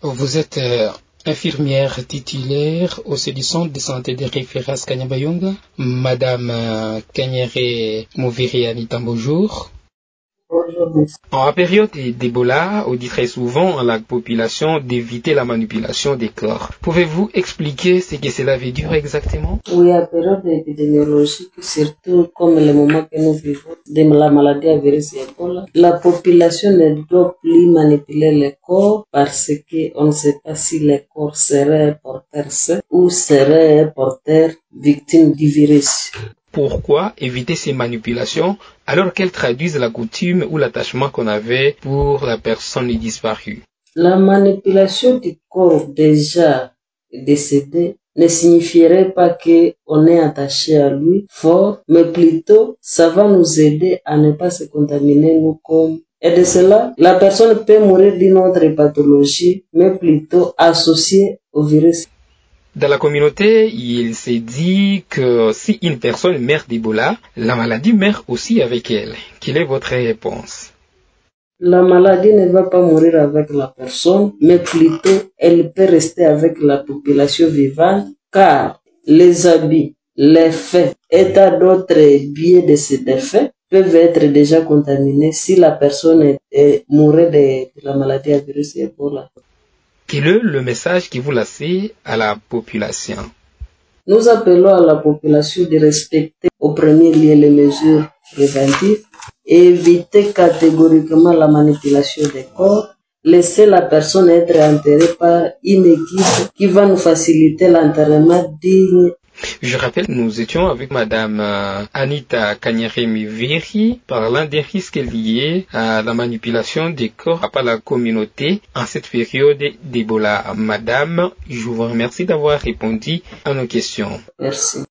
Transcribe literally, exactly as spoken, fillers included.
Vous êtes euh, infirmière titulaire au sein du centre de santé de référence Kanyabayonga. Madame euh, Kanyere Mouviriani, bonjour. Bonjour. En période d'Ebola, on dit très souvent à la population d'éviter la manipulation des corps. Pouvez-vous expliquer ce que cela veut dire exactement? Oui, à période épidémiologique, surtout comme le moment que nous vivons de la maladie à virus Ebola, la population ne doit plus manipuler le corps parce qu'on ne sait pas si le corps serait porteur sain ou serait porteur victime du virus. Pourquoi éviter ces manipulations alors qu'elles traduisent la coutume ou l'attachement qu'on avait pour la personne disparue? La manipulation du corps déjà décédé ne signifierait pas qu'on est attaché à lui fort, mais plutôt ça va nous aider à ne pas se contaminer nous comme. Et de cela, la personne peut mourir d'une autre pathologie, mais plutôt associée au virus. Dans la communauté, il s'est dit que si une personne meurt d'Ebola, la maladie meurt aussi avec elle. Quelle est votre réponse? La maladie ne va pas mourir avec la personne, mais plutôt elle peut rester avec la population vivante, car les habits, les faits et tant d'autres biais de ces défaits peuvent être déjà contaminés si la personne est, est mourrait de, de la maladie à virus Ebola. Quel est le message que vous laissez à la population? Nous appelons à la population de respecter au premier lieu les mesures préventives, éviter catégoriquement la manipulation des corps, laisser la personne être enterrée par une équipe qui va nous faciliter l'enterrement digne. Je rappelle, nous étions avec Madame euh, Anita Kanyere-Miviri parlant des risques liés à la manipulation des corps par la communauté en cette période d'Ebola. Madame, je vous remercie d'avoir répondu à nos questions. Merci.